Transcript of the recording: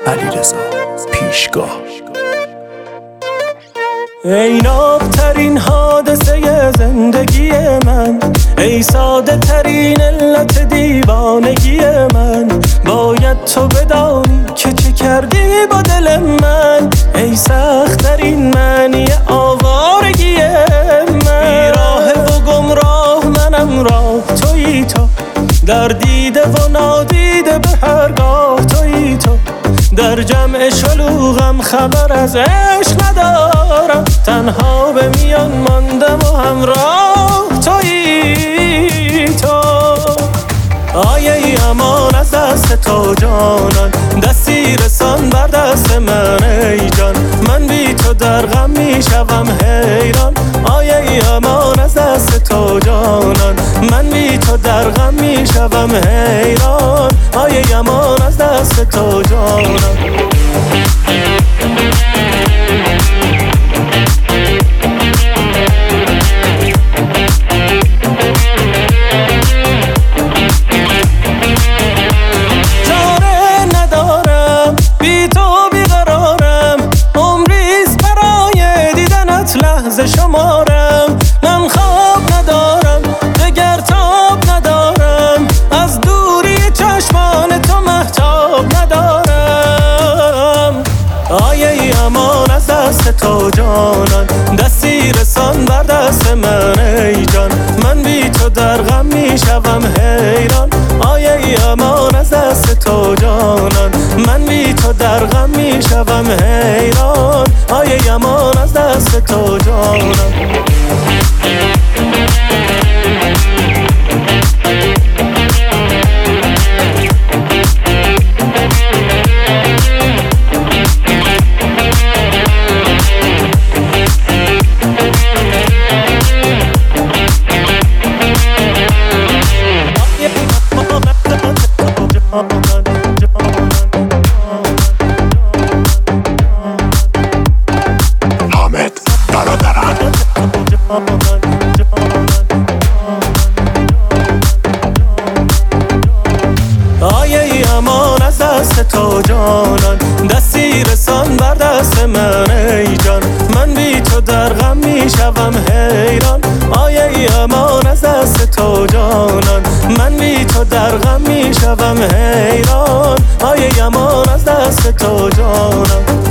علیرضا پیشگاه. ای نابترین حادثه زندگی من، ای ساده ترین علت دیوانگی من، باید تو بدانی که چه کردی با دل من، ای سخت ترین معنی آوارگی من. بیراه و گمراه منم، راه تویی تو، در دیده و نادیده به هرگاه تویی تو، در جمع شلوغم خبر از عشق ندارم، تنها به میان ماندم و همراه تویی تو. آیه ای امان از دست تو جانان، دستی رسان بر دست من ای جان، من بی تو در غم میشوم حیران. آیه ای امان از دست تو جانان، من بی تو در غم میشوم حیران. آیه ای امان از دست تو جانان. شمارم من خواب ندارم، دگر تاب ندارم، از دوری چشمان تو مهتاب ندارم. آیه ای امان از دست تو جانان، دستی رسان بر دست من ای جان، من بی تو در غم میشوم حیران. آیه ای امان از دست تو جانان، من بی تو در غم میشوم حیران. آیه ای امان از دست تو جانان. آیه ای امان از دست تو جانان، دستی رسان بر دست من ای جان، من بی تو در غم میشوم حیران. آیه ای امان از دست تو جانان، من بی تو در غم میشوم حیران. آیه ای امان از دست تو جانان.